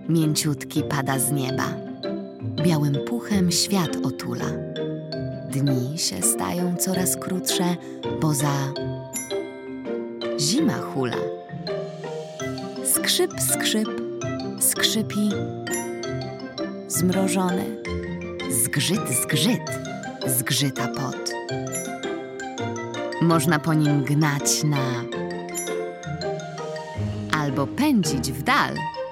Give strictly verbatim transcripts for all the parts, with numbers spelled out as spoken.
mięciutki pada z nieba. Białym puchem świat otula. Dni się stają coraz krótsze, bo za zima hula. Skrzyp, skrzyp, skrzypi zmrożony. Zgrzyt, zgrzyt, zgrzyta pot. Można po nim gnać na albo pędzić w dal.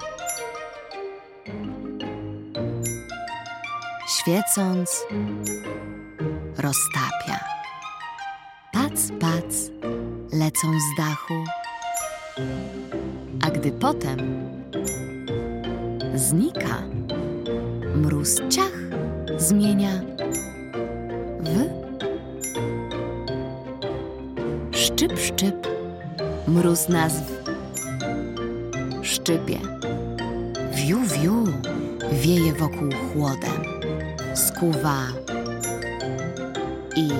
Świecąc, roztapia. Pac, pac, lecą z dachu. A gdy potem znika, mróz ciach zmienia w szczyp, szczyp, mróz nazw szczypie. Wiu, wiu, wieje wokół chłodem, skuwa i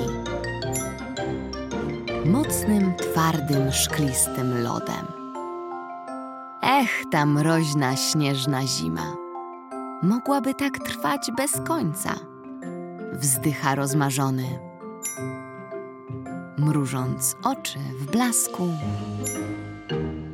mocnym, twardym, szklistym lodem. Ech, ta mroźna, śnieżna zima. Mogłaby tak trwać bez końca. Wzdycha rozmarzony, mrużąc oczy w blasku